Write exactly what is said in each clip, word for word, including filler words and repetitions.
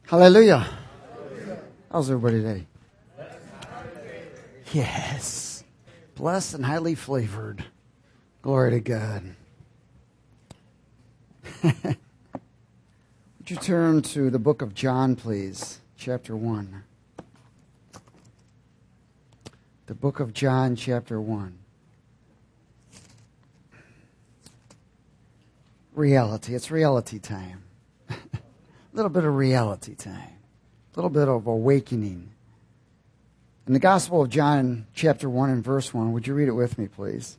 Hallelujah. How's everybody today? Yes. Blessed and highly flavored. Glory to God. Would you turn to the book of John, please? Chapter one. The book of John, chapter one. Reality. It's reality time. A little bit of reality time. A little bit of awakening. In the Gospel of John, chapter one and verse one, would you read it with me, please?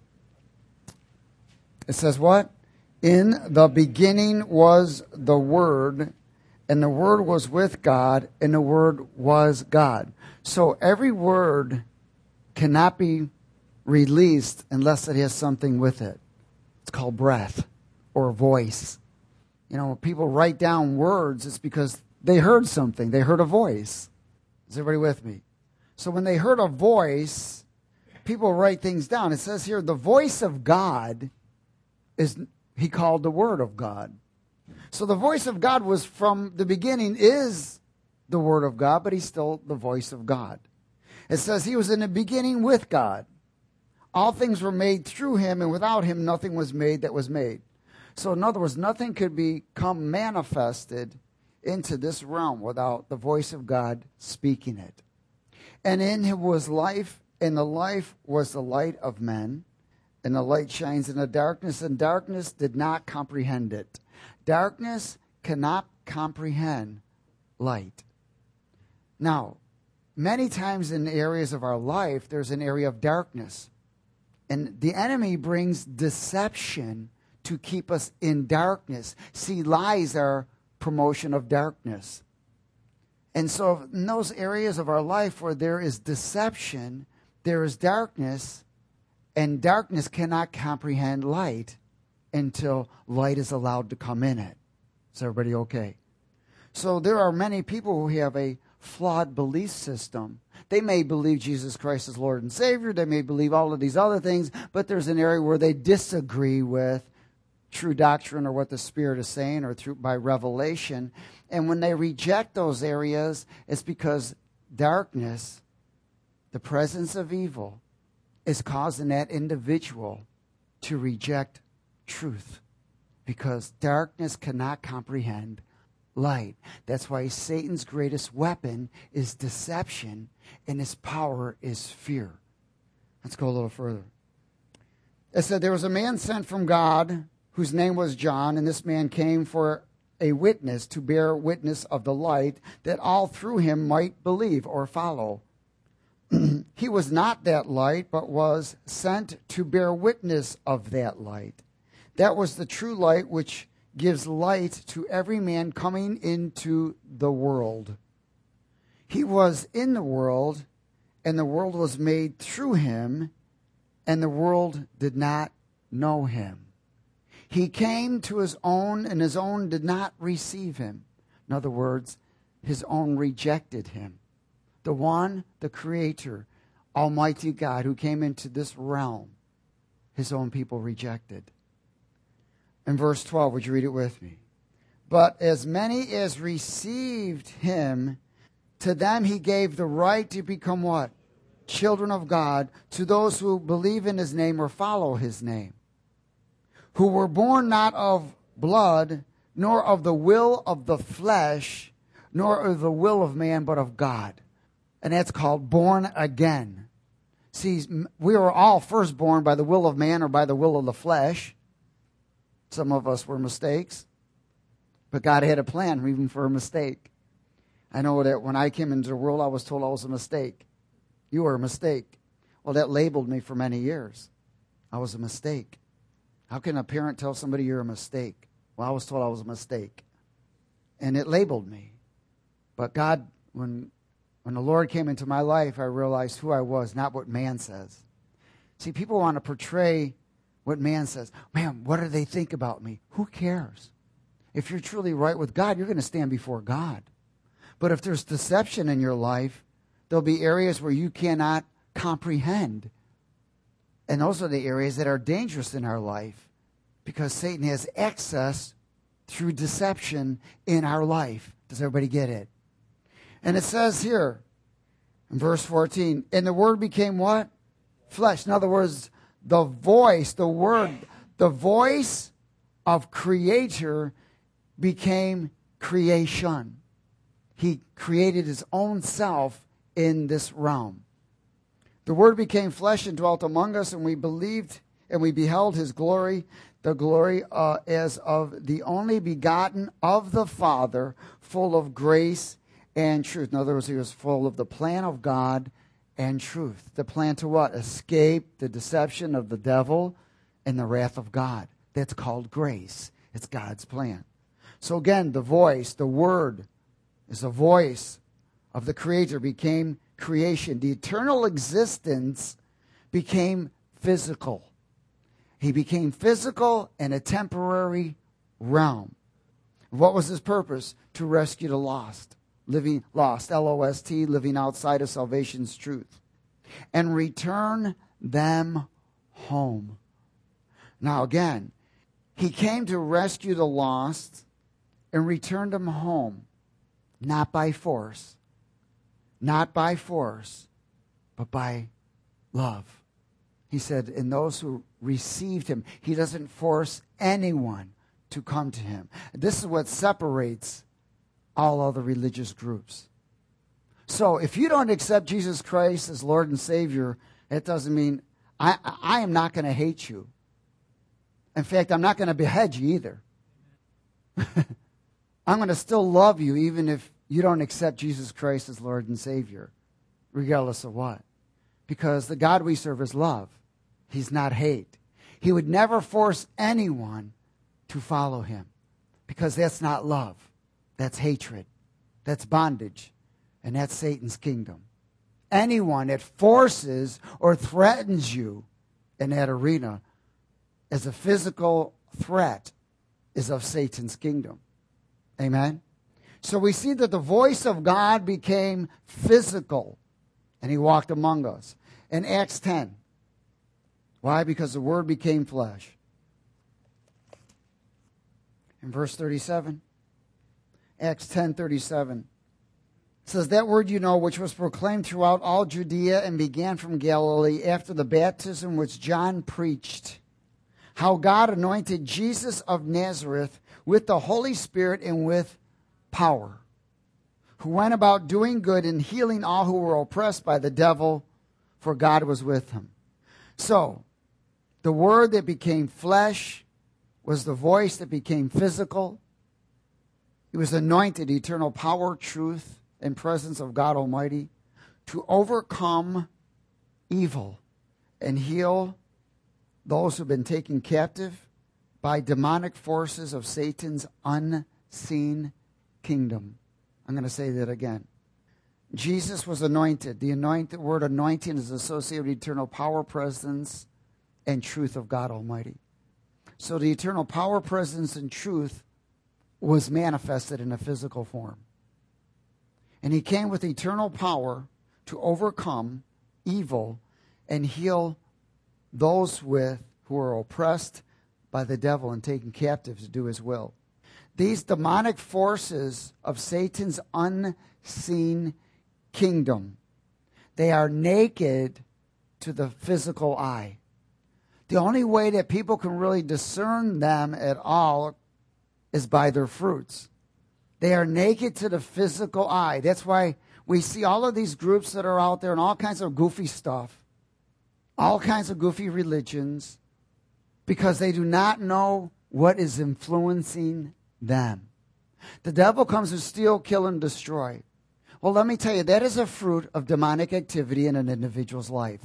It says what? In the beginning was the Word, and the Word was with God, and the Word was God. So every word cannot be released unless it has something with it. It's called breath or voice. You know, when people write down words, it's because they heard something. They heard a voice. Is everybody with me? So when they heard a voice, people write things down. It says here, the voice of God is, he called the Word of God. So the voice of God was from the beginning, is the Word of God, but he's still the voice of God. It says he was in the beginning with God. All things were made through him, and without him nothing was made that was made. So in other words, nothing could become manifested into this realm without the voice of God speaking it. And in him was life, and the life was the light of men. And the light shines in the darkness, and darkness did not comprehend it. Darkness cannot comprehend light. Now, many times in areas of our life, there's an area of darkness. And the enemy brings deception to keep us in darkness. See, lies are promotion of darkness. And so in those areas of our life where there is deception, there is darkness, and darkness cannot comprehend light until light is allowed to come in it. Is everybody okay? So there are many people who have a flawed belief system. They may believe Jesus Christ is Lord and Savior. They may believe all of these other things, but there's an area where they disagree with true doctrine or what the Spirit is saying or through by revelation. And when they reject those areas, it's because darkness, the presence of evil, is causing that individual to reject truth, because darkness cannot comprehend light. That's why Satan's greatest weapon is deception, and his power is fear. Let's go a little further. It said there was a man sent from God whose name was John, and this man came for a witness, to bear witness of the light, that all through him might believe or follow. He was not that light, but was sent to bear witness of that light. That was the true light which gives light to every man coming into the world. He was in the world, and the world was made through him, and the world did not know him. He came to his own, and his own did not receive him. In other words, his own rejected him. The one, the Creator, Almighty God, who came into this realm, his own people rejected. In verse twelve, would you read it with me? But as many as received him, to them he gave the right to become what? Children of God, to those who believe in his name or follow his name, who were born not of blood, nor of the will of the flesh, nor of the will of man, but of God. And that's called born again. See, we were all first born by the will of man or by the will of the flesh. Some of us were mistakes, but God had a plan even for a mistake. I know that when I came into the world, I was told I was a mistake. You were a mistake. Well, that labeled me for many years. I was a mistake. How can a parent tell somebody you're a mistake? Well, I was told I was a mistake. And it labeled me. But God, when, when the Lord came into my life, I realized who I was, not what man says. See, people want to portray what man says. Man, what do they think about me? Who cares? If you're truly right with God, you're going to stand before God. But if there's deception in your life, there'll be areas where you cannot comprehend. And those are the areas that are dangerous in our life, because Satan has access through deception in our life. Does everybody get it? And it says here in verse fourteen, and the Word became what? Flesh. In other words, the voice, the Word, the voice of Creator became creation. He created his own self in this realm. The Word became flesh and dwelt among us, and we believed and we beheld his glory, the glory uh, as of the only begotten of the Father, full of grace and truth. In other words, he was full of the plan of God and truth. The plan to what? Escape the deception of the devil and the wrath of God. That's called grace. It's God's plan. So again, the voice, the Word, is the voice of the Creator, became creation. The eternal existence became physical. He became physical in a temporary realm. What was his purpose? To rescue the lost. Living lost, L O S T, living outside of salvation's truth. And return them home. Now again, he came to rescue the lost and return them home. Not by force. Not by force, but by love. He said, in those who received him, he doesn't force anyone to come to him. This is what separates all other religious groups. So if you don't accept Jesus Christ as Lord and Savior, it doesn't mean I, I am not going to hate you. In fact, I'm not going to behead you either. I'm going to still love you even if you don't accept Jesus Christ as Lord and Savior, regardless of what. Because the God we serve is love. He's not hate. He would never force anyone to follow him, because that's not love. That's hatred. That's bondage. And that's Satan's kingdom. Anyone that forces or threatens you in that arena as a physical threat is of Satan's kingdom. Amen? So we see that the voice of God became physical, and he walked among us. In Acts ten. Why? Because the Word became flesh. In verse thirty-seven. Acts ten thirty-seven. It says, that word you know, which was proclaimed throughout all Judea and began from Galilee after the baptism which John preached, how God anointed Jesus of Nazareth with the Holy Spirit and with power, who went about doing good and healing all who were oppressed by the devil, for God was with him. So, the Word that became flesh was the voice that became physical. He was anointed, eternal power, truth, and presence of God Almighty to overcome evil and heal those who've been taken captive by demonic forces of Satan's unseen kingdom. I'm going to say that again. Jesus was anointed. The anointed word anointing is associated with eternal power, presence, and truth of God Almighty. So the eternal power, presence, and truth was manifested in a physical form. And he came with eternal power to overcome evil and heal those with who are oppressed by the devil and taken captive to do his will. These demonic forces of Satan's unseen kingdom, they are naked to the physical eye. The only way that people can really discern them at all is by their fruits. They are naked to the physical eye. That's why we see all of these groups that are out there and all kinds of goofy stuff, all kinds of goofy religions, because they do not know what is influencing them. The devil comes to steal, kill, and destroy. Well, let me tell you, that is a fruit of demonic activity in an individual's life.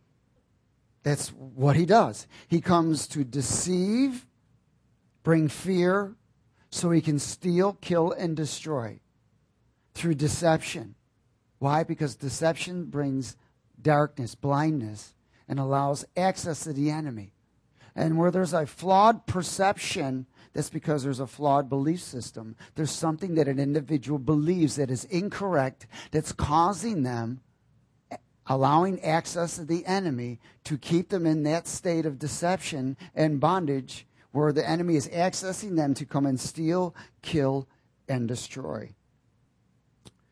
That's what he does. He comes to deceive, bring fear, so he can steal, kill, and destroy through deception. Why? Because deception brings darkness, blindness, and allows access to the enemy. And where there's a flawed perception, that's because there's a flawed belief system. There's something that an individual believes that is incorrect, that's causing them, allowing access to the enemy to keep them in that state of deception and bondage, where the enemy is accessing them to come and steal, kill, and destroy.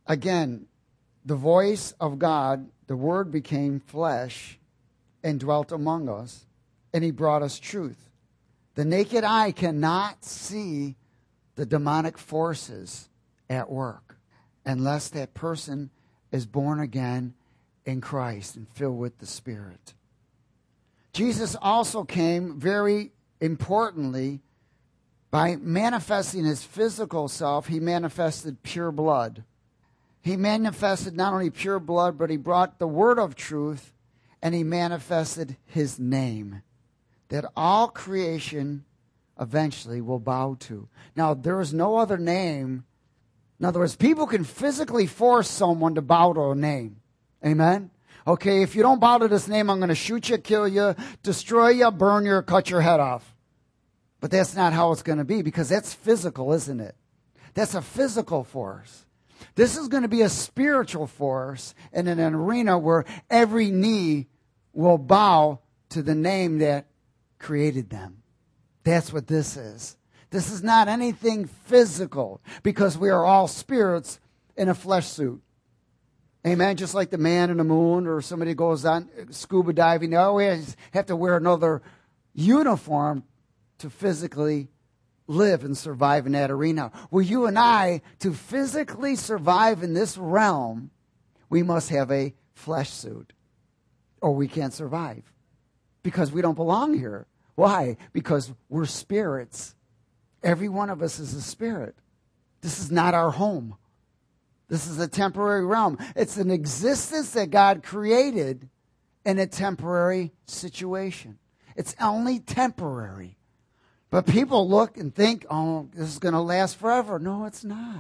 Again, the voice of God, the Word became flesh and dwelt among us, and He brought us truth. The naked eye cannot see the demonic forces at work unless that person is born again in Christ and filled with the Spirit. Jesus also came, very importantly, by manifesting His physical self. He manifested pure blood. He manifested not only pure blood, but He brought the word of truth, and He manifested His name that all creation eventually will bow to. Now, there is no other name. In other words, people can physically force someone to bow to a name. Amen? Okay, if you don't bow to this name, I'm going to shoot you, kill you, destroy you, burn you, or cut your head off. But that's not how it's going to be, because that's physical, isn't it? That's a physical force. This is going to be a spiritual force in an arena where every knee will bow to the name that created them. That's what this is. This is not anything physical, because we are all spirits in a flesh suit. Amen. Just like the man in the moon, or somebody goes on scuba diving, they always have to wear another uniform to physically live and survive in that arena. Well, you and I, to physically survive in this realm, we must have a flesh suit, or we can't survive, because we don't belong here. Why? Because we're spirits. Every one of us is a spirit. This is not our home. This is a temporary realm. It's an existence that God created in a temporary situation. It's only temporary. But people look and think, oh, this is going to last forever. No, it's not.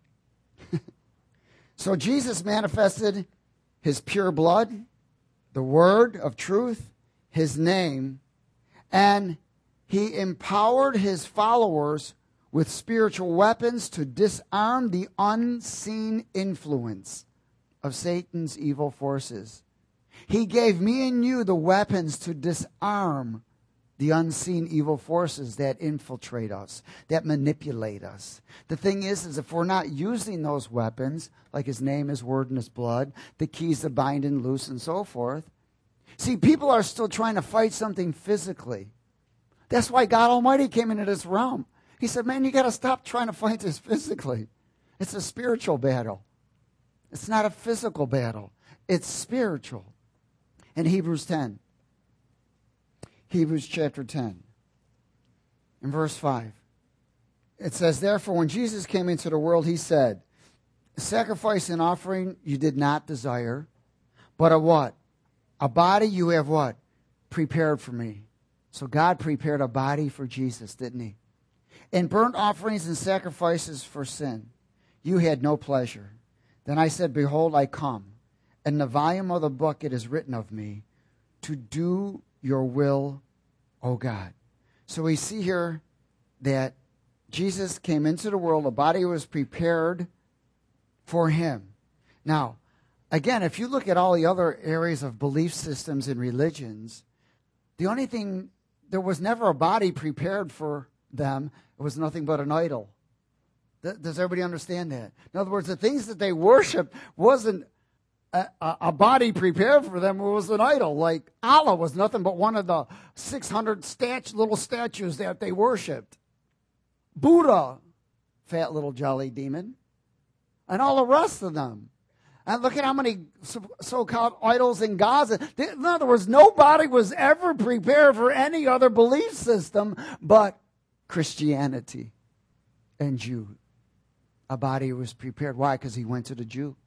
So Jesus manifested His pure blood, the word of truth, His name, and He empowered His followers with spiritual weapons to disarm the unseen influence of Satan's evil forces. He gave me and you the weapons to disarm the unseen evil forces that infiltrate us, that manipulate us. The thing is, is if we're not using those weapons, like His name, His word, and His blood, the keys to bind and loose and so forth. See, people are still trying to fight something physically. That's why God Almighty came into this realm. He said, man, you got to stop trying to fight this physically. It's a spiritual battle. It's not a physical battle. It's spiritual. In Hebrews ten, Hebrews chapter ten, in verse five, it says, therefore, when Jesus came into the world, He said, sacrifice and offering you did not desire, but a what? A body you have what? Prepared for me. So God prepared a body for Jesus, didn't He? In burnt offerings and sacrifices for sin, you had no pleasure. Then I said, behold, I come. In the volume of the book it is written of me, to do your will, O God. So we see here that Jesus came into the world, a body was prepared for Him. Now, again, if you look at all the other areas of belief systems and religions, the only thing, there was never a body prepared for them. It was nothing but an idol. Th- does everybody understand that? In other words, the things that they worshiped wasn't a, a, a body prepared for them. It was an idol. Like Allah was nothing but one of the six hundred stat- little statues that they worshipped. Buddha, fat little jolly demon, and all the rest of them. And look at how many so-called idols in Gaza. In other words, nobody was ever prepared for any other belief system but Christianity and Jew. A body was prepared. Why? Because He went to the Jew.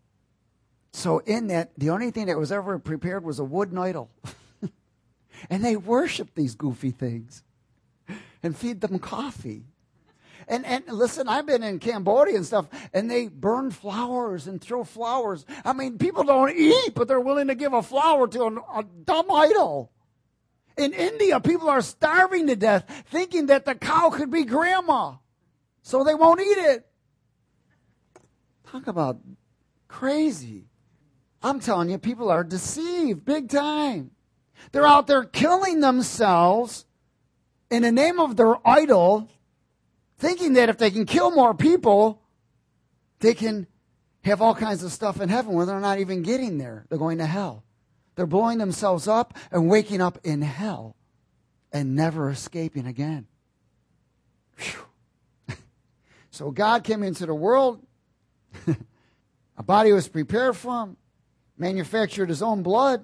So in that, the only thing that was ever prepared was a wooden idol. And they worshiped these goofy things and feed them coffee. And and listen, I've been in Cambodia and stuff, and they burn flowers and throw flowers. I mean, people don't eat, but they're willing to give a flower to a, a dumb idol. In India, people are starving to death, thinking that the cow could be grandma, so they won't eat it. Talk about crazy. I'm telling you, people are deceived big time. They're out there killing themselves in the name of their idol, thinking that if they can kill more people, they can have all kinds of stuff in heaven where they're not even getting there. They're going to hell. They're blowing themselves up and waking up in hell and never escaping again. Whew. So God came into the world. A body was prepared for him, manufactured his own blood,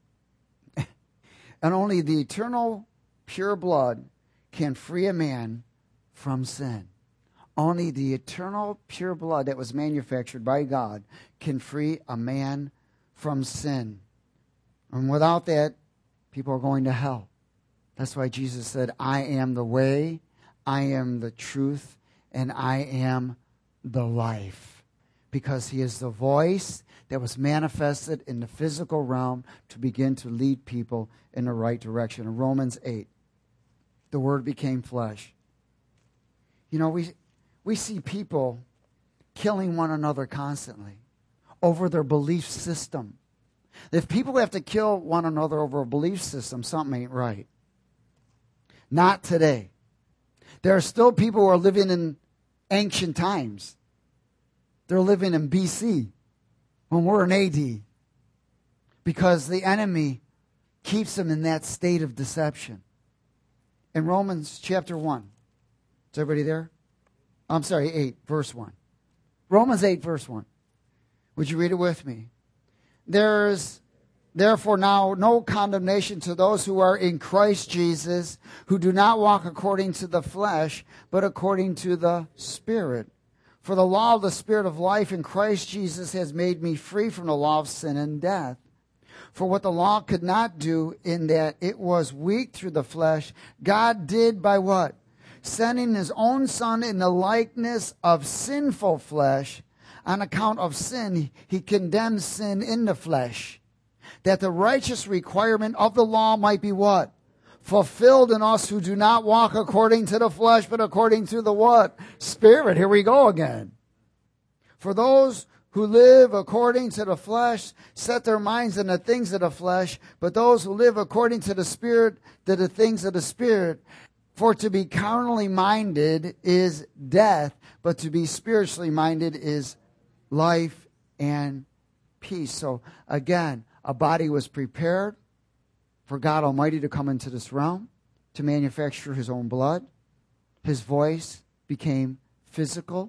and only the eternal pure blood can free a man from sin. Only the eternal pure blood that was manufactured by God can free a man from sin. And without that, people are going to hell. That's why Jesus said, I am the way, I am the truth, and I am the life. Because he is the voice that was manifested in the physical realm to begin to lead people in the right direction. In Romans eight, the Word became flesh. You know, we we see people killing one another constantly over their belief system. If people have to kill one another over a belief system, something ain't right. Not today. There are still people who are living in ancient times. They're living in B C when we're in A D, because the enemy keeps them in that state of deception. In Romans chapter one, is everybody there? I'm sorry, eight, verse one. Romans eight, verse one. Would you read it with me? There is therefore now no condemnation to those who are in Christ Jesus, who do not walk according to the flesh, but according to the Spirit. For the law of the Spirit of life in Christ Jesus has made me free from the law of sin and death. For what the law could not do, in that it was weak through the flesh, God did by what? Sending his own Son in the likeness of sinful flesh. On account of sin, he condemned sin in the flesh, that the righteous requirement of the law might be what? Fulfilled in us who do not walk according to the flesh, but according to the what? Spirit. Here we go again. For those who live according to the flesh set their minds on the things of the flesh, but those who live according to the Spirit, to the things of the Spirit. For to be carnally minded is death, but to be spiritually minded is life and peace. So again, a body was prepared for God Almighty to come into this realm, to manufacture his own blood. His voice became physical,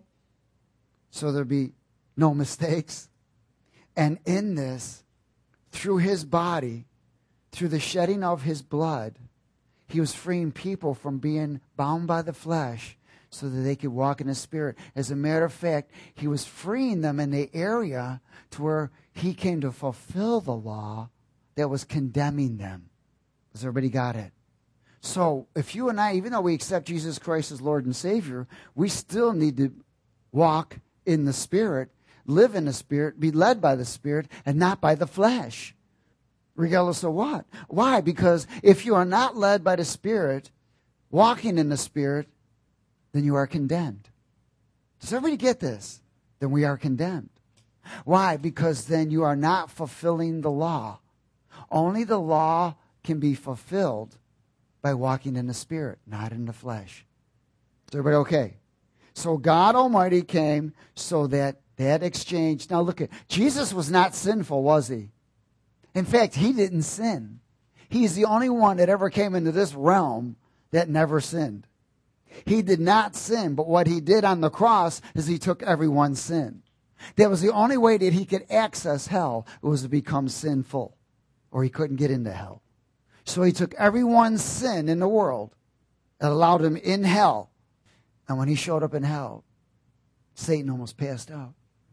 so there'd be no mistakes. And in this, through his body, through the shedding of his blood, he was freeing people from being bound by the flesh so that they could walk in the Spirit. As a matter of fact, he was freeing them in the area to where he came to fulfill the law that was condemning them. Has everybody got it? So if you and I, even though we accept Jesus Christ as Lord and Savior, we still need to walk in the Spirit, live in the Spirit, be led by the Spirit, and not by the flesh. Regardless of what? Why? Because if you are not led by the Spirit, walking in the Spirit, then you are condemned. Does everybody get this? Then we are condemned. Why? Because then you are not fulfilling the law. Only the law can be fulfilled by walking in the Spirit, not in the flesh. Is everybody okay? So God Almighty came so that that exchange. Now look at, Jesus was not sinful, was he? In fact, he didn't sin. He's the only one that ever came into this realm that never sinned. He did not sin, but what he did on the cross is he took everyone's sin. That was the only way that he could access hell, was to become sinful, or he couldn't get into hell. So he took everyone's sin in the world and allowed him in hell. And when he showed up in hell, Satan almost passed out.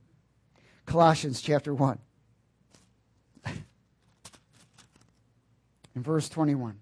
Colossians chapter one. In verse twenty-one.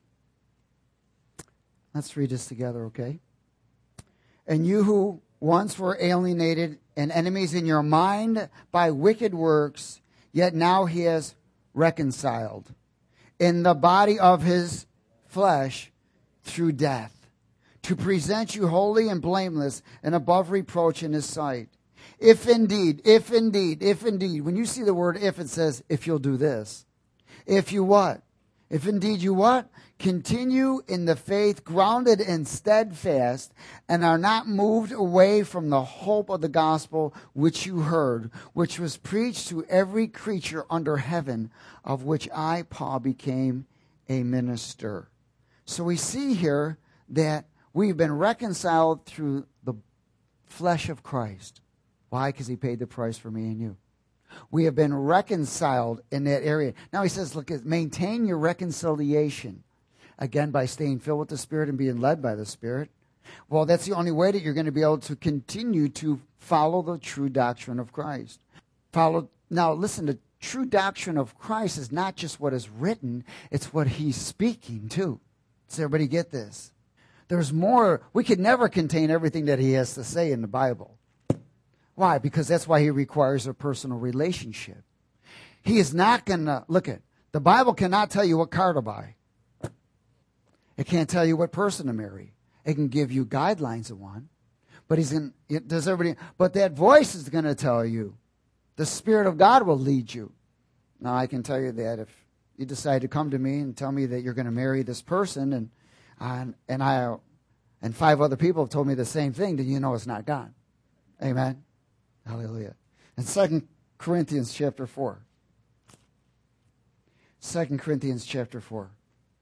Let's read this together, okay? And you who once were alienated and enemies in your mind by wicked works, yet now he has reconciled in the body of his flesh through death, to present you holy and blameless and above reproach in his sight. If indeed, if indeed, if indeed, when you see the word if, it says, if you'll do this. If you what? If indeed you what? Continue in the faith, grounded and steadfast, and are not moved away from the hope of the gospel which you heard, which was preached to every creature under heaven, of which I, Paul, became a minister. So we see here that we've been reconciled through the flesh of Christ. Why? Because he paid the price for me and you. We have been reconciled in that area. Now he says, look, maintain your reconciliation. Again, by staying filled with the Spirit and being led by the Spirit. Well, that's the only way that you're going to be able to continue to follow the true doctrine of Christ. Follow. Now, listen, the true doctrine of Christ is not just what is written, it's what he's speaking too. Does everybody get this? There's more. We could never contain everything that he has to say in the Bible. Why? Because that's why he requires a personal relationship. He is not going to, look at, the Bible cannot tell you what car to buy. It can't tell you what person to marry. It can give you guidelines of one. But he's going to, does everybody, but that voice is going to tell you. The Spirit of God will lead you. Now I can tell you that if you decide to come to me and tell me that you're going to marry this person and, and, and I, and five other people have told me the same thing, then you know it's not God. Amen. Hallelujah. And Second Corinthians chapter four. Second Corinthians chapter four.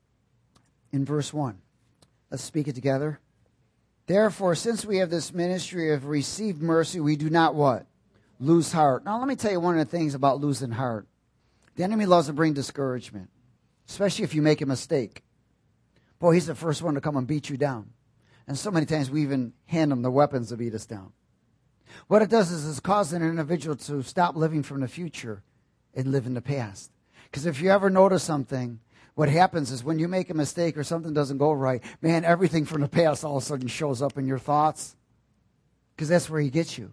In verse one. Let's speak it together. Therefore, since we have this ministry of received mercy, we do not what? Lose heart. Now, let me tell you one of the things about losing heart. The enemy loves to bring discouragement, especially if you make a mistake. Boy, he's the first one to come and beat you down. And so many times we even hand him the weapons to beat us down. What it does is it causes an individual to stop living from the future and live in the past. Because if you ever notice something, what happens is when you make a mistake or something doesn't go right, man, everything from the past all of a sudden shows up in your thoughts. Because that's where he gets you.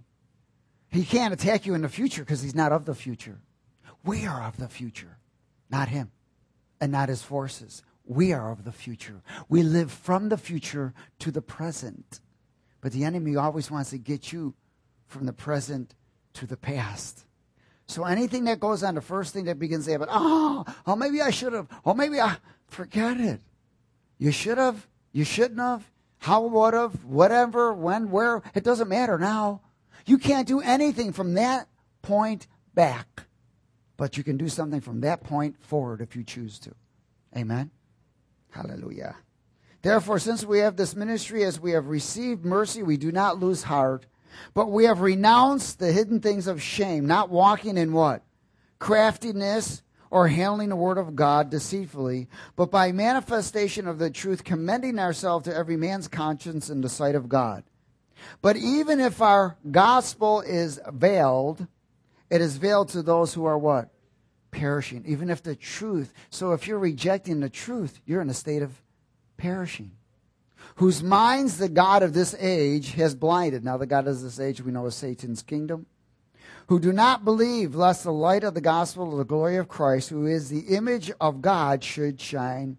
He can't attack you in the future because he's not of the future. We are of the future, not him, and not his forces. We are of the future. We live from the future to the present. But the enemy always wants to get you from the present to the past. So anything that goes on, the first thing that begins to happen, oh, oh, maybe I should have, oh, maybe I, forget it. You should have, you shouldn't have, how would have, whatever, when, where, it doesn't matter now. You can't do anything from that point back, but you can do something from that point forward if you choose to. Amen? Hallelujah. Therefore, since we have this ministry, as we have received mercy, we do not lose heart, but we have renounced the hidden things of shame, not walking in what? Craftiness or handling the word of God deceitfully, but by manifestation of the truth, commending ourselves to every man's conscience in the sight of God. But even if our gospel is veiled, it is veiled to those who are what? Perishing. Even if the truth, so if you're rejecting the truth, you're in a state of perishing. Whose minds the God of this age has blinded. Now the God of this age we know is Satan's kingdom. Who do not believe, lest the light of the gospel of the glory of Christ, who is the image of God, should shine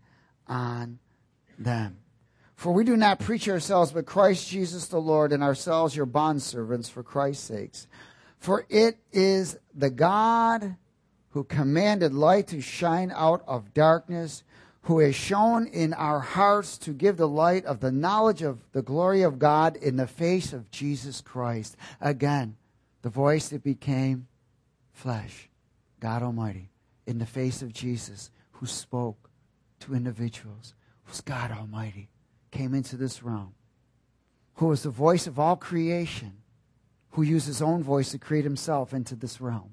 on them. For we do not preach ourselves, but Christ Jesus the Lord, and ourselves your bondservants for Christ's sakes. For it is the God who commanded light to shine out of darkness, who has shown in our hearts to give the light of the knowledge of the glory of God in the face of Jesus Christ. Again, the voice that became flesh, God Almighty, in the face of Jesus, who spoke to individuals, who's God Almighty, came into this realm, who is the voice of all creation, who used his own voice to create himself into this realm.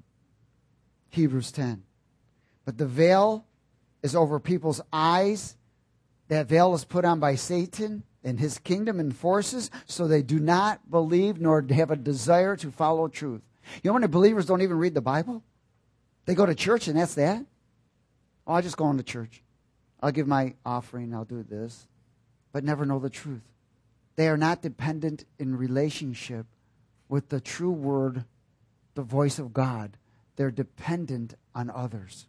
Hebrews ten. But the veil is over people's eyes. That veil is put on by Satan and his kingdom and forces, so they do not believe nor have a desire to follow truth. You know how many believers don't even read the Bible? They go to church and that's that. Oh, I just go into church. I'll give my offering, I'll do this. But never know the truth. They are not dependent in relationship with the true word, the voice of God. They're dependent on others.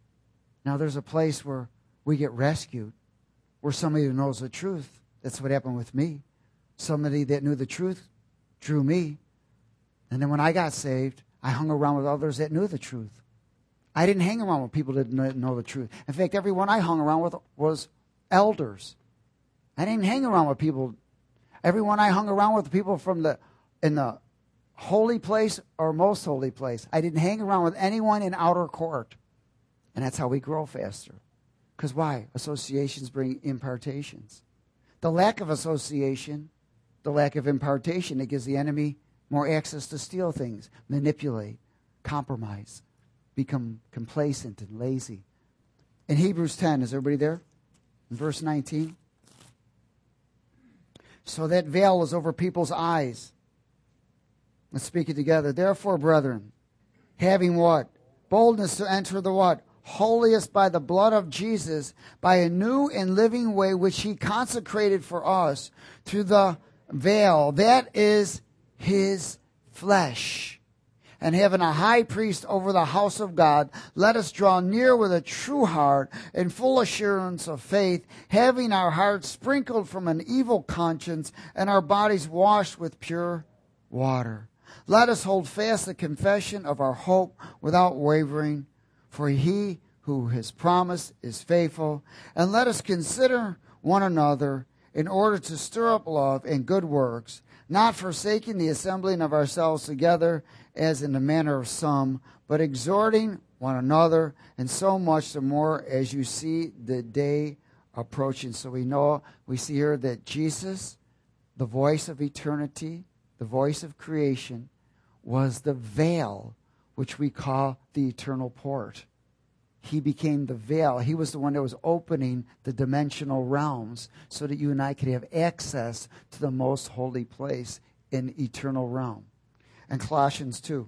Now there's a place where we get rescued, where somebody who knows the truth. That's what happened with me. Somebody that knew the truth drew me. And then when I got saved, I hung around with others that knew the truth. I didn't hang around with people that didn't know the truth. In fact, everyone I hung around with was elders. I didn't hang around with people. Everyone I hung around with, people from the in the holy place or most holy place. I didn't hang around with anyone in outer court. And that's how we grow faster. Because why? Associations bring impartations. The lack of association, the lack of impartation, it gives the enemy more access to steal things, manipulate, compromise, become complacent and lazy. In Hebrews ten, is everybody there? In verse nineteen. So that veil is over people's eyes. Let's speak it together. Therefore, brethren, having what? Boldness to enter the what? Holiest by the blood of Jesus, by a new and living way which he consecrated for us through the veil. That is his flesh. And having a high priest over the house of God, let us draw near with a true heart and full assurance of faith, having our hearts sprinkled from an evil conscience and our bodies washed with pure water. Let us hold fast the confession of our hope without wavering, for he who has promised is faithful. And let us consider one another in order to stir up love and good works, not forsaking the assembling of ourselves together as in the manner of some, but exhorting one another, and so much the more as you see the day approaching. So we know, we see here that Jesus, the voice of eternity, the voice of creation, was the veil which we call the eternal port. He became the veil. He was the one that was opening the dimensional realms so that you and I could have access to the most holy place in eternal realm. And Colossians two.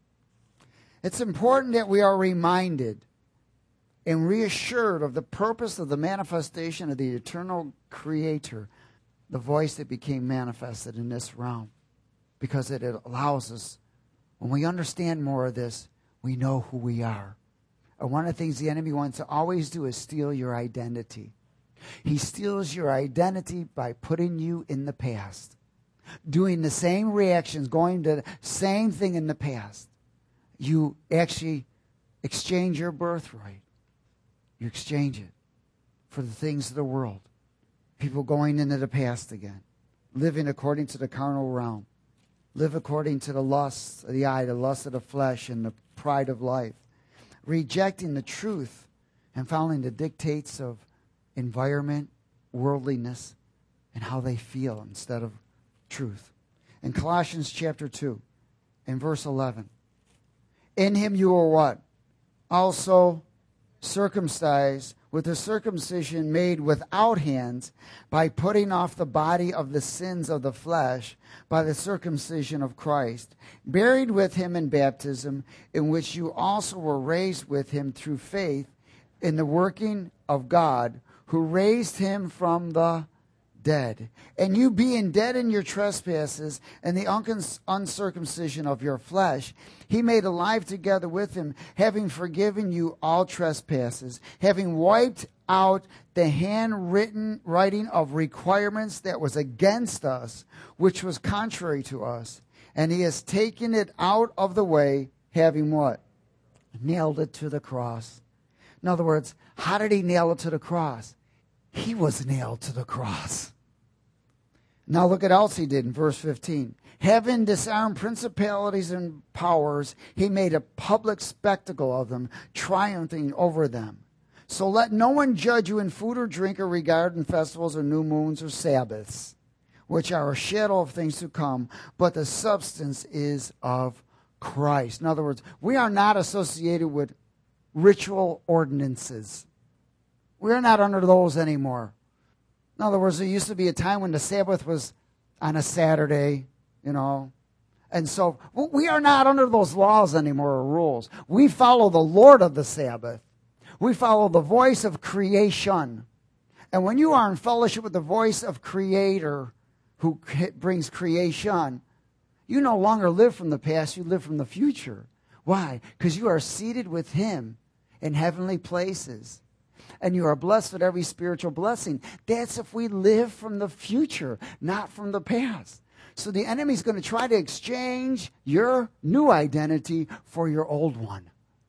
It's important that we are reminded and reassured of the purpose of the manifestation of the eternal Creator, the voice that became manifested in this realm, because it allows us, when we understand more of this, we know who we are. And one of the things the enemy wants to always do is steal your identity. He steals your identity by putting you in the past, doing the same reactions, going to the same thing in the past. You actually exchange your birthright. You exchange it for the things of the world. People going into the past again, living according to the carnal realm, live according to the lusts of the eye, the lust of the flesh, and the pride of life, rejecting the truth and following the dictates of environment, worldliness, and how they feel instead of truth. In Colossians chapter two, in verse eleven, in him you are what? Also circumcised with a circumcision made without hands, by putting off the body of the sins of the flesh by the circumcision of Christ, buried with him in baptism, in which you also were raised with him through faith in the working of God, who raised him from the dead. And you being dead in your trespasses and the uncircumcision uncircumcision of your flesh, he made alive together with him, having forgiven you all trespasses, having wiped out the handwritten writing of requirements that was against us, which was contrary to us. And he has taken it out of the way, having what? Nailed it to the cross. In other words, how did he nail it to the cross? He was nailed to the cross. Now look at what else he did in verse fifteen. Having disarmed principalities and powers, he made a public spectacle of them, triumphing over them. So let no one judge you in food or drink or regard in festivals or new moons or Sabbaths, which are a shadow of things to come, but the substance is of Christ. In other words, we are not associated with ritual ordinances. We're not under those anymore. In other words, there used to be a time when the Sabbath was on a Saturday, you know. And so we are not under those laws anymore or rules. We follow the Lord of the Sabbath. We follow the voice of creation. And when you are in fellowship with the voice of Creator who brings creation, you no longer live from the past, you live from the future. Why? Because you are seated with him in heavenly places. And you are blessed with every spiritual blessing. That's if we live from the future, not from the past. So the enemy's going to try to exchange your new identity for your old one.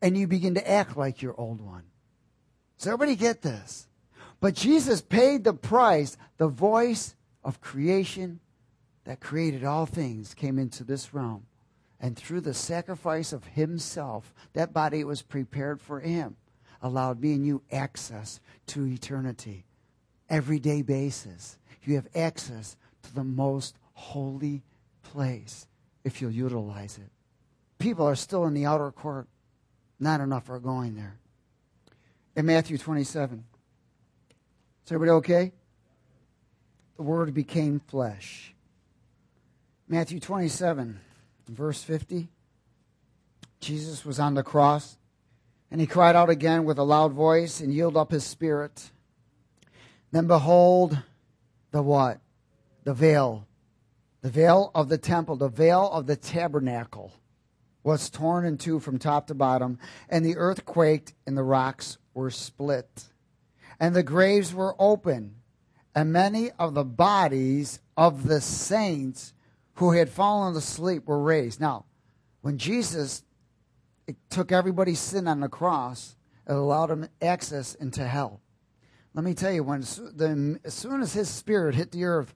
and you begin to act like your old one. Does everybody get this? But Jesus paid the price. The voice of creation that created all things came into this realm. And through the sacrifice of himself, that body was prepared for him, allowed me and you access to eternity. Everyday basis. You have access to the most holy place if you'll utilize it. People are still in the outer court. Not enough are going there. In Matthew twenty-seven. Is everybody okay? The Word became flesh. Matthew twenty-seven, verse fifty. Jesus was on the cross, and he cried out again with a loud voice and yielded up his spirit. Then behold, the what? The veil. The veil of the temple, the veil of the tabernacle was torn in two from top to bottom, and the earth quaked, and the rocks were split. And the graves were open, and many of the bodies of the saints who had fallen asleep were raised. Now, when Jesus took everybody's sin on the cross, it allowed him access into hell. Let me tell you, when the, as soon as his spirit hit the earth,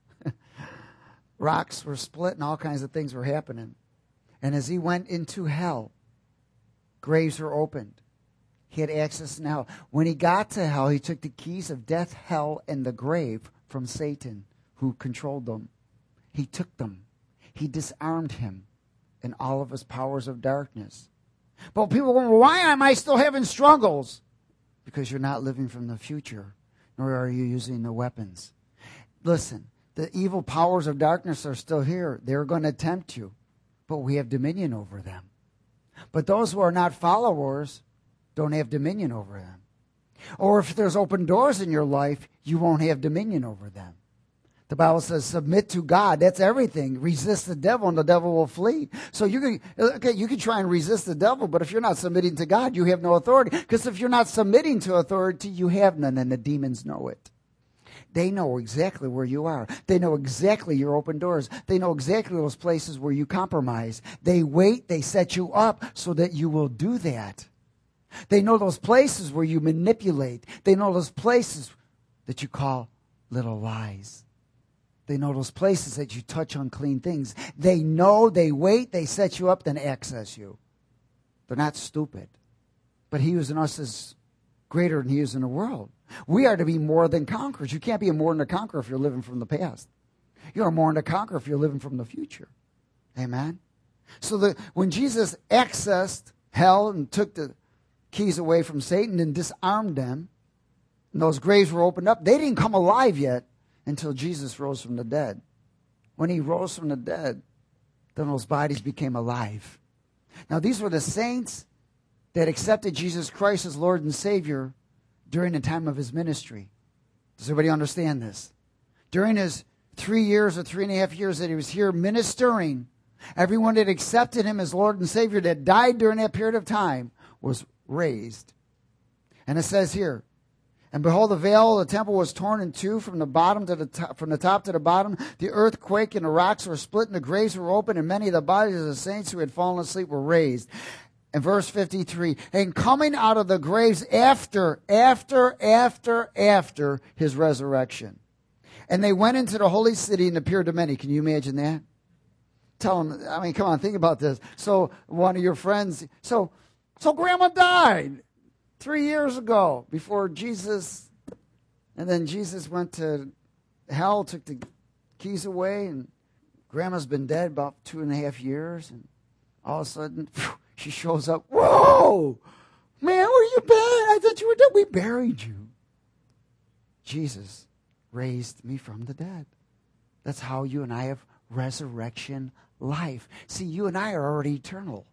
rocks were split and all kinds of things were happening. And as he went into hell, graves were opened. He had access to hell. When he got to hell, he took the keys of death, hell, and the grave from Satan, who controlled them. He took them. He disarmed him in all of his powers of darkness. But people go, well, why am I still having struggles? Because you're not living from the future, nor are you using the weapons. Listen, the evil powers of darkness are still here. They're going to tempt you, but we have dominion over them. But those who are not followers don't have dominion over them. Or if there's open doors in your life, you won't have dominion over them. The Bible says, submit to God. That's everything. Resist the devil, and the devil will flee. So you can, okay, you can try and resist the devil, but if you're not submitting to God, you have no authority. Because if you're not submitting to authority, you have none, and the demons know it. They know exactly where you are. They know exactly your open doors. They know exactly those places where you compromise. They wait, they set you up so that you will do that. They know those places where you manipulate. They know those places that you call little lies. They know those places that you touch unclean things. They know, they wait, they set you up, then access you. They're not stupid. But he who's in us is greater than he is in the world. We are to be more than conquerors. You can't be a more than a conqueror if you're living from the past. You're a more than a conqueror if you're living from the future. Amen? So the, when Jesus accessed hell and took the keys away from Satan and disarmed them, and those graves were opened up, they didn't come alive yet until Jesus rose from the dead. When he rose from the dead, then those bodies became alive. Now, these were the saints that accepted Jesus Christ as Lord and Savior during the time of his ministry. Does everybody understand this? During his three years or three and a half years that he was here ministering, everyone that accepted him as Lord and Savior that died during that period of time was raised. And it says here, and behold, the veil of the temple was torn in two from the bottom to the top, from the top to the bottom. The earth quaked and the rocks were split and the graves were opened, and many of the bodies of the saints who had fallen asleep were raised. And verse fifty-three, and coming out of the graves after, after, after, after his resurrection. And they went into the holy city and appeared to many. Can you imagine that? Tell them, I mean, come on, think about this. So one of your friends, so, so grandma died three years ago before Jesus, and then Jesus went to hell, took the keys away, and grandma's been dead about two and a half years, and all of a sudden, phew, she shows up. Whoa! Man, where you been? I thought you were dead. We buried you. Jesus raised me from the dead. That's how you and I have resurrection life. See, you and I are already eternal.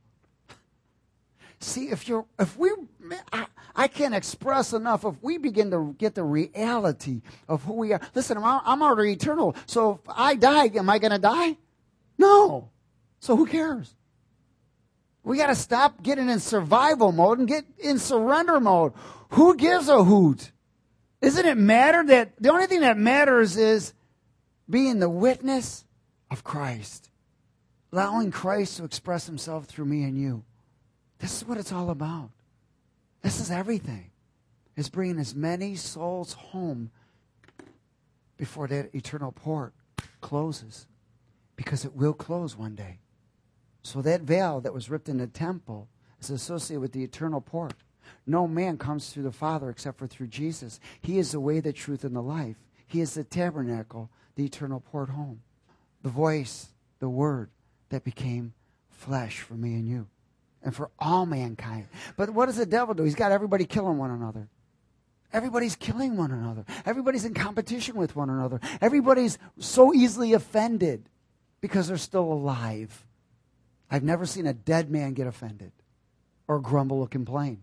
See, if you're, if we, I, I can't express enough. If we begin to get the reality of who we are. Listen, I'm, I'm already eternal. So if I die, am I going to die? No. So who cares? We got to stop getting in survival mode and get in surrender mode. Who gives a hoot? Doesn't it matter that the only thing that matters is being the witness of Christ, allowing Christ to express himself through me and you. This is what it's all about. This is everything. It's bringing as many souls home before that eternal port closes. Because it will close one day. So that veil that was ripped in the temple is associated with the eternal port. No man comes through the Father except for through Jesus. He is the way, the truth, and the life. He is the tabernacle, the eternal port home. The voice, the word that became flesh for me and you. And for all mankind. But what does the devil do? He's got everybody killing one another. Everybody's killing one another. Everybody's in competition with one another. Everybody's so easily offended because they're still alive. I've never seen a dead man get offended or grumble or complain.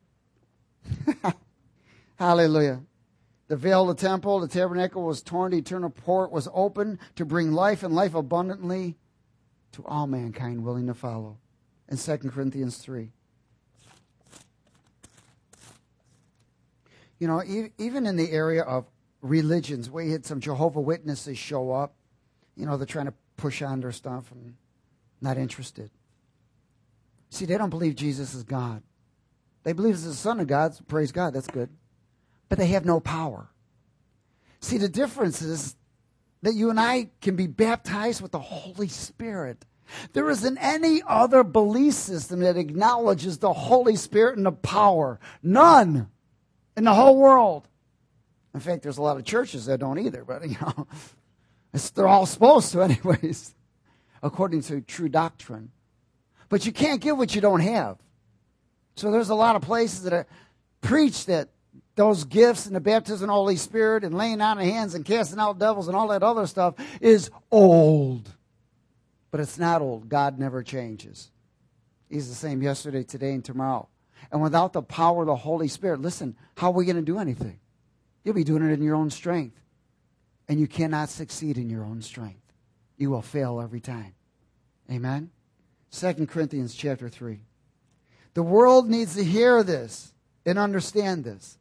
Hallelujah. The veil of the temple, the tabernacle was torn, the eternal port was open to bring life and life abundantly to all mankind willing to follow. In Second Corinthians three. You know, e- even in the area of religions, we had some Jehovah's Witnesses show up. You know, they're trying to push on their stuff and not interested. See, they don't believe Jesus is God. They believe he's the Son of God. So praise God, that's good. But they have no power. See, the difference is that you and I can be baptized with the Holy Spirit. There isn't any other belief system that acknowledges the Holy Spirit and the power. None in the whole world. In fact, there's a lot of churches that don't either, but you know, it's, they're all supposed to anyways, according to true doctrine. But you can't give what you don't have. So there's a lot of places that are, preach that those gifts and the baptism of the Holy Spirit and laying on of hands and casting out devils and all that other stuff is old. But it's not old. God never changes. He's the same yesterday, today, and tomorrow. And without the power of the Holy Spirit, listen, how are we going to do anything? You'll be doing it in your own strength. And you cannot succeed in your own strength. You will fail every time. Amen? Second Corinthians chapter three. The world needs to hear this and understand this.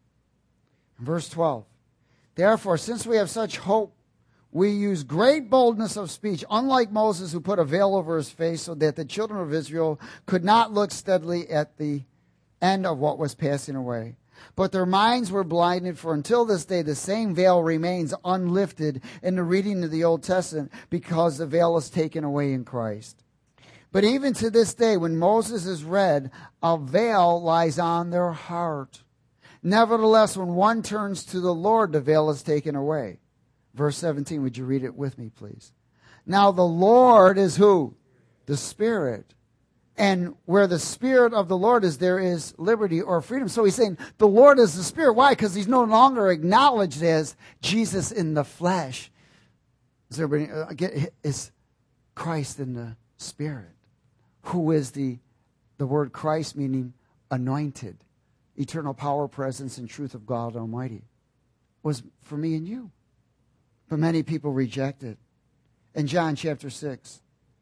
Verse twelve. Therefore, since we have such hope, we use great boldness of speech, unlike Moses, who put a veil over his face so that the children of Israel could not look steadily at the end of what was passing away. But their minds were blinded, for until this day the same veil remains unlifted in the reading of the Old Testament, because the veil is taken away in Christ. But even to this day, when Moses is read, a veil lies on their heart. Nevertheless, when one turns to the Lord, the veil is taken away. Verse seventeen, would you read it with me, please? Now the Lord is who? The Spirit. And where the Spirit of the Lord is, there is liberty or freedom. So he's saying the Lord is the Spirit. Why? Because he's no longer acknowledged as Jesus in the flesh. Is everybody, uh, get, is Christ in the Spirit? Who is the, the word Christ meaning anointed, eternal power, presence, and truth of God Almighty, was for me and you. But many people reject it. In John chapter six,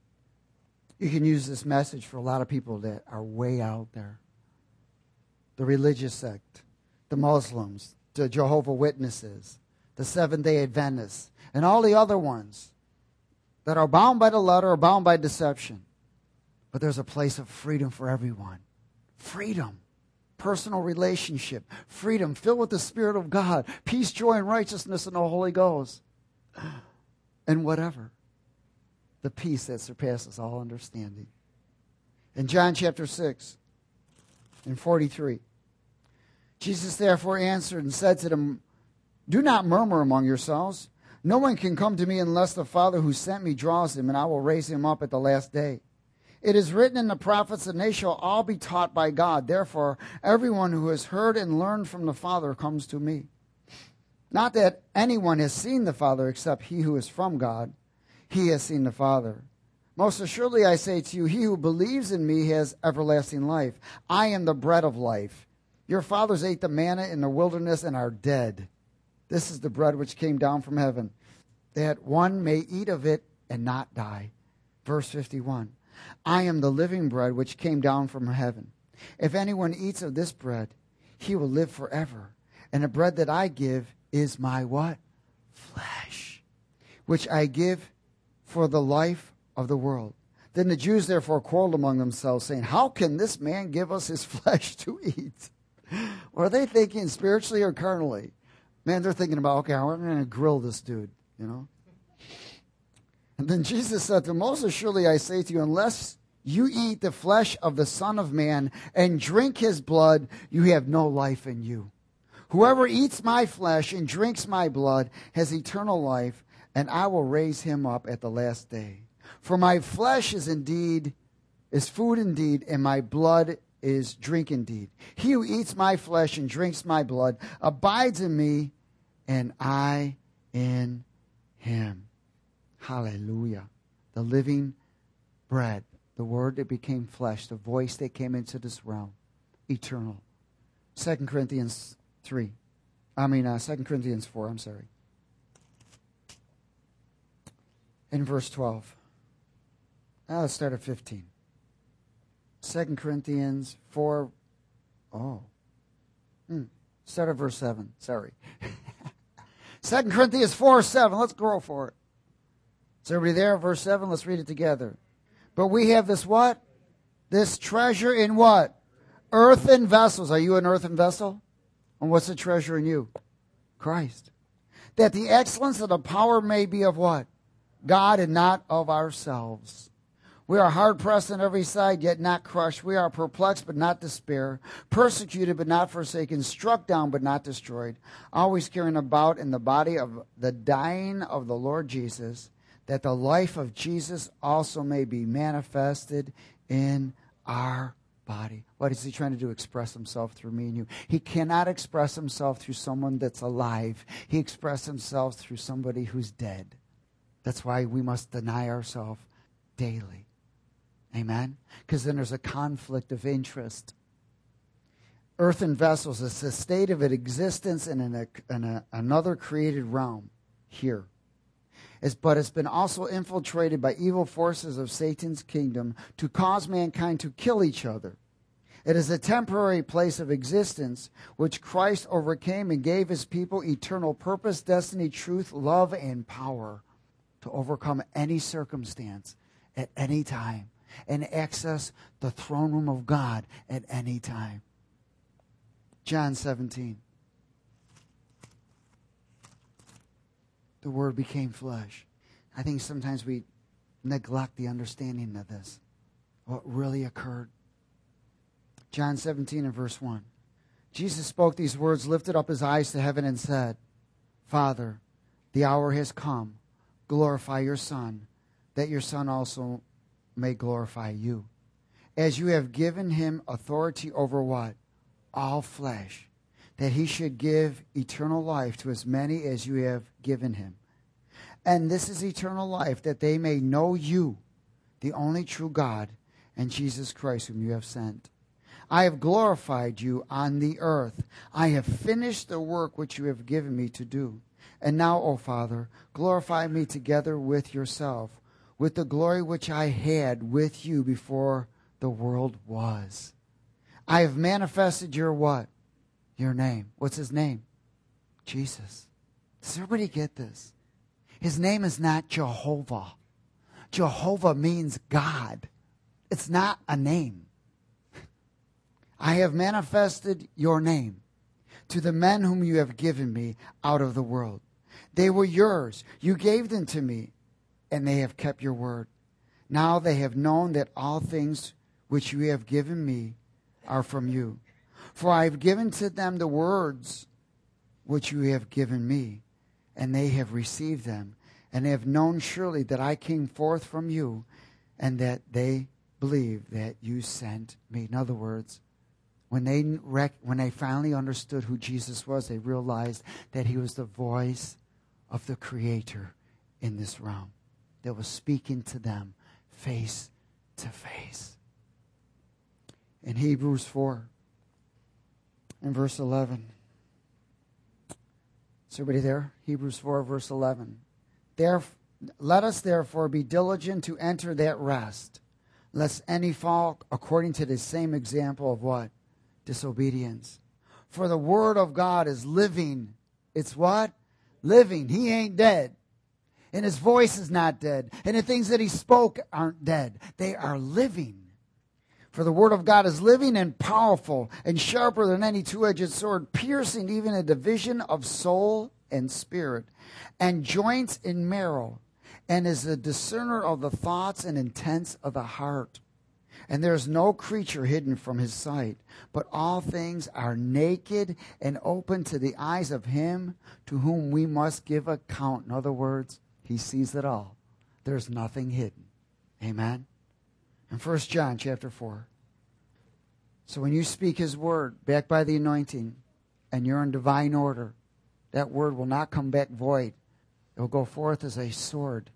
you can use this message for a lot of people that are way out there. The religious sect, the Muslims, the Jehovah's Witnesses, the Seventh-day Adventists, and all the other ones that are bound by the letter or bound by deception. But there's a place of freedom for everyone. Freedom. Personal relationship. Freedom. Filled with the Spirit of God. Peace, joy, and righteousness in the Holy Ghost. And whatever. The peace that surpasses all understanding. In John chapter six, in forty-three, Jesus therefore answered and said to them, do not murmur among yourselves. No one can come to me unless the Father who sent me draws him, and I will raise him up at the last day. It is written in the prophets that they shall all be taught by God. Therefore, everyone who has heard and learned from the Father comes to me. Not that anyone has seen the Father except he who is from God. He has seen the Father. Most assuredly I say to you, he who believes in me has everlasting life. I am the bread of life. Your fathers ate the manna in the wilderness and are dead. This is the bread which came down from heaven, that one may eat of it and not die. Verse fifty-one. I am the living bread which came down from heaven. If anyone eats of this bread, he will live forever. And the bread that I give is my what? Flesh, which I give for the life of the world. Then the Jews therefore quarreled among themselves, saying, how can this man give us his flesh to eat? Or are they thinking spiritually or carnally? Man, they're thinking about, okay, we're going to grill this dude, you know. And then Jesus said to them, most assuredly I say to you, unless you eat the flesh of the Son of Man and drink his blood, you have no life in you. Whoever eats my flesh and drinks my blood has eternal life, and I will raise him up at the last day. For my flesh is indeed, is food indeed, and my blood is drink indeed. He who eats my flesh and drinks my blood abides in me, and I in him. Hallelujah. The living bread, the word that became flesh, the voice that came into this realm, eternal. Second Corinthians three. I mean, uh, Second Corinthians four, I'm sorry. In verse twelve. Uh, let's start at fifteen. Second Corinthians four. Oh. Hmm. Start at verse seven. Sorry. Second Corinthians four, seven. Let's go for it. Is everybody there? Verse seven. Let's read it together. But we have this what? This treasure in what? Earthen vessels. Are you an earthen vessel? And what's the treasure in you? Christ. That the excellence of the power may be of what? God and not of ourselves. We are hard pressed on every side, yet not crushed. We are perplexed, but not despair. Persecuted, but not forsaken. Struck down, but not destroyed. Always carrying about in the body of the dying of the Lord Jesus, that the life of Jesus also may be manifested in our body. What is he trying to do? Express himself through me and you. He cannot express himself through someone that's alive. He expresses himself through somebody who's dead. That's why we must deny ourselves daily. Amen? Because then there's a conflict of interest. Earthen vessels is the state of an existence in, an, in a, another created realm here. It's, but it's been also infiltrated by evil forces of Satan's kingdom to cause mankind to kill each other. It is a temporary place of existence which Christ overcame and gave his people eternal purpose, destiny, truth, love, and power to overcome any circumstance at any time and access the throne room of God at any time. John seventeen. The Word became flesh. I think sometimes we neglect the understanding of this, what really occurred. John seventeen and verse one. Jesus spoke these words, lifted up his eyes to heaven and said, Father, the hour has come. Glorify your Son, that your Son also may glorify you. As you have given him authority over what? All flesh, that he should give eternal life to as many as you have given him. And this is eternal life, that they may know you, the only true God, and Jesus Christ, whom you have sent. I have glorified you on the earth. I have finished the work which you have given me to do. And now, O Father, glorify me together with yourself, with the glory which I had with you before the world was. I have manifested your what? Your name. What's his name? Jesus. Does everybody get this? His name is not Jehovah. Jehovah means God. It's not a name. I have manifested your name to the men whom you have given me out of the world. They were yours. You gave them to me, and they have kept your word. Now they have known that all things which you have given me are from you. For I have given to them the words which you have given me, and they have received them, and they have known surely that I came forth from you, and that they believe that you sent me. In other words, when they rec- when they finally understood who Jesus was, they realized that he was the voice of the Creator in this realm that was speaking to them face to face. In Hebrews four, in verse eleven. Is everybody there? Hebrews four, verse eleven. There, let us therefore be diligent to enter that rest, lest any fall according to the same example of what? Disobedience. For the word of God is living. It's what? Living. He ain't dead. And his voice is not dead. And the things that he spoke aren't dead. They are living. For the word of God is living and powerful and sharper than any two-edged sword, piercing even a division of soul and spirit and joints and marrow, and is a discerner of the thoughts and intents of the heart. And there is no creature hidden from his sight, but all things are naked and open to the eyes of him to whom we must give account. In other words, he sees it all. There's nothing hidden. Amen? In First John chapter four. So when you speak his word, backed by the anointing, and you're in divine order, that word will not come back void. It will go forth as a sword.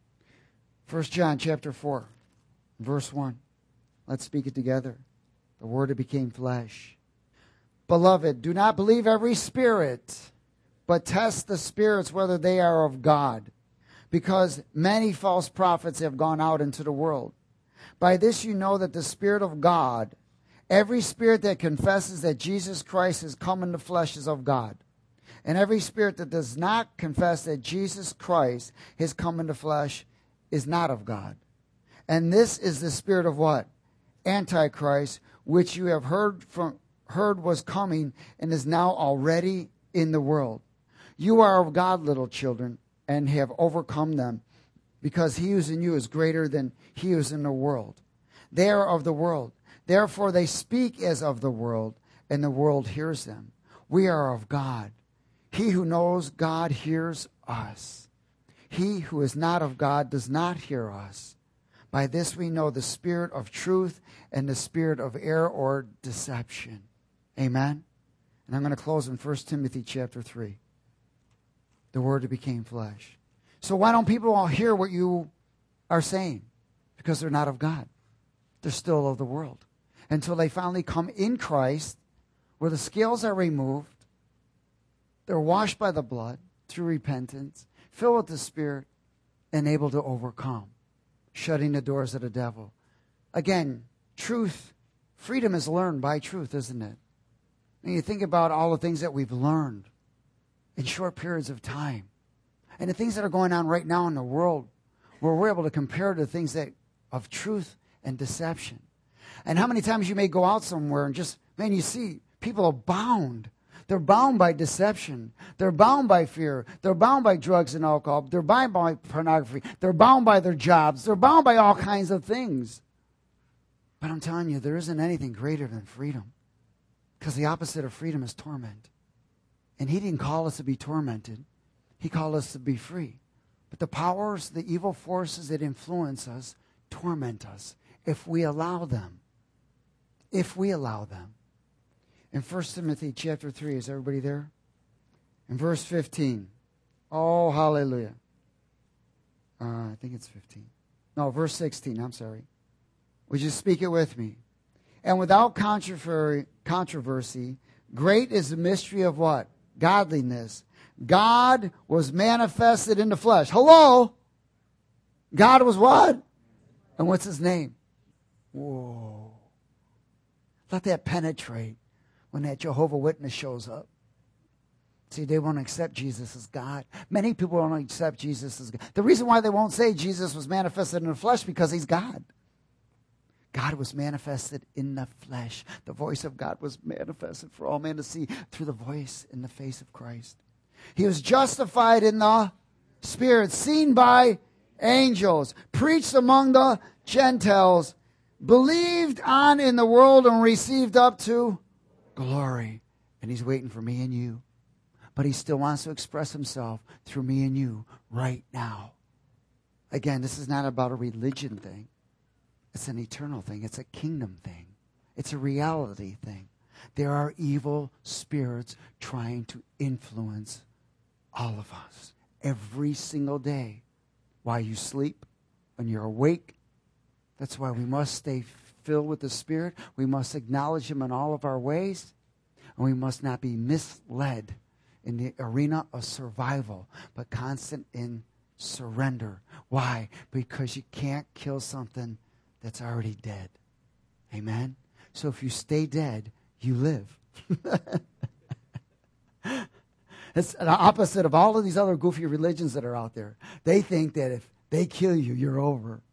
First John chapter four, verse one. Let's speak it together. The word that became flesh. Beloved, do not believe every spirit, but test the spirits whether they are of God, because many false prophets have gone out into the world. By this you know that the Spirit of God, every spirit that confesses that Jesus Christ has come in the flesh is of God. And every spirit that does not confess that Jesus Christ has come in the flesh is not of God. And this is the spirit of what? Antichrist, which you have heard from heard was coming and is now already in the world. You are of God, little children, and have overcome them, because he who is in you is greater than he who is in the world. They are of the world. Therefore they speak as of the world, and the world hears them. We are of God. He who knows God hears us. He who is not of God does not hear us. By this we know the spirit of truth and the spirit of error or deception. Amen? And I'm going to close in First Timothy chapter three. The word that became flesh. So why don't people all hear what you are saying? Because they're not of God. They're still of the world. Until they finally come in Christ, where the scales are removed, they're washed by the blood through repentance, filled with the Spirit, and able to overcome, shutting the doors of the devil. Again, truth, freedom is learned by truth, isn't it? And you think about all the things that we've learned in short periods of time, and the things that are going on right now in the world, where we're able to compare to things that of truth and deception. And how many times you may go out somewhere and just, man, you see people are bound. They're bound by deception. They're bound by fear. They're bound by drugs and alcohol. They're bound by pornography. They're bound by their jobs. They're bound by all kinds of things. But I'm telling you, there isn't anything greater than freedom. Because the opposite of freedom is torment. And he didn't call us to be tormented. He called us to be free. But the powers, the evil forces that influence us, torment us if we allow them. If we allow them. In First Timothy chapter three, is everybody there? In verse fifteen. Oh, hallelujah. Uh, I think it's fifteen. No, verse sixteen, I'm sorry. Would you speak it with me? And without controversy, controversy, great is the mystery of what? Godliness. God was manifested in the flesh. Hello? God was what? And what's his name? Whoa. Let that penetrate when that Jehovah Witness shows up. See, they won't accept Jesus as God. Many people won't accept Jesus as God. The reason why they won't say Jesus was manifested in the flesh, because he's God. God was manifested in the flesh. The voice of God was manifested for all men to see through the voice in the face of Christ. He was justified in the Spirit, seen by angels, preached among the Gentiles, believed on in the world, and received up to glory. And he's waiting for me and you. But he still wants to express himself through me and you right now. Again, this is not about a religion thing. It's an eternal thing. It's a kingdom thing. It's a reality thing. There are evil spirits trying to influence all of us every single day. While you sleep, when you're awake. That's why we must stay filled with the Spirit. We must acknowledge him in all of our ways. And we must not be misled in the arena of survival, but constant in surrender. Why? Because you can't kill something that's already dead. Amen? So if you stay dead, you live. It's the opposite of all of these other goofy religions that are out there. They think that if they kill you, you're over.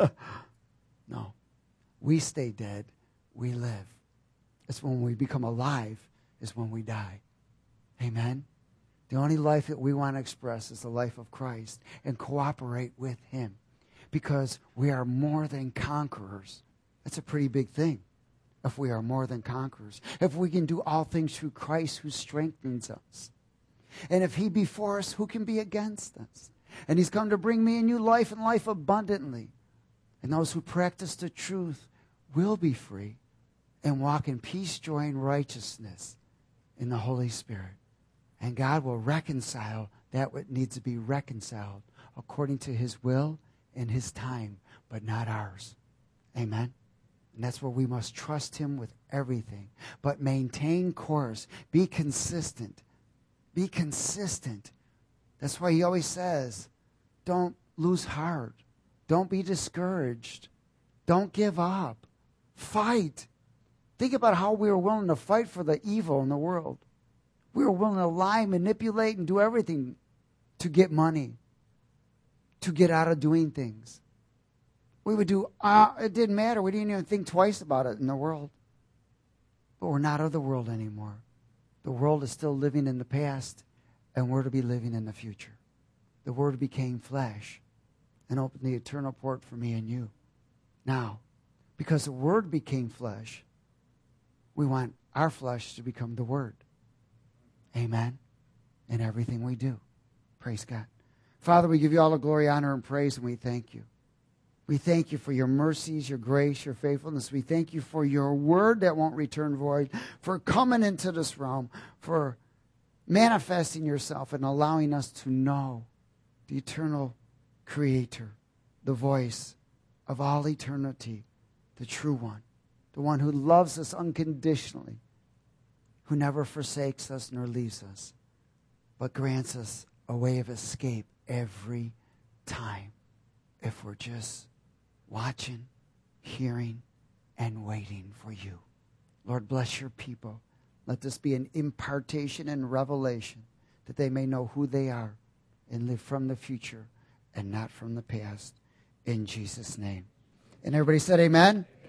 No. We stay dead. We live. It's when we become alive is when we die. Amen? The only life that we want to express is the life of Christ and cooperate with him because we are more than conquerors. That's a pretty big thing if we are more than conquerors. If we can do all things through Christ who strengthens us. And if he be for us, who can be against us? And he's come to bring me and you life and life abundantly. And those who practice the truth will be free and walk in peace, joy, and righteousness in the Holy Spirit. And God will reconcile that what needs to be reconciled according to his will and his time, but not ours. Amen? And that's where we must trust him with everything. But maintain course. Be consistent. Be consistent. That's why he always says, don't lose heart. Don't be discouraged. Don't give up. Fight. Think about how we were willing to fight for the evil in the world. We were willing to lie, manipulate, and do everything to get money, to get out of doing things. We would do, uh, it didn't matter. We didn't even think twice about it in the world. But we're not of the world anymore. The world is still living in the past, and we're to be living in the future. The Word became flesh and opened the eternal port for me and you. Now, because the Word became flesh, we want our flesh to become the Word. Amen? In everything we do. Praise God. Father, we give you all the glory, honor, and praise, and we thank you. We thank you for your mercies, your grace, your faithfulness. We thank you for your word that won't return void, for coming into this realm, for manifesting yourself and allowing us to know the eternal Creator, the voice of all eternity, the true one, the one who loves us unconditionally, who never forsakes us nor leaves us, but grants us a way of escape every time if we're just watching, hearing, and waiting for you. Lord, bless your people. Let this be an impartation and revelation that they may know who they are and live from the future and not from the past. In Jesus' name. And everybody said amen.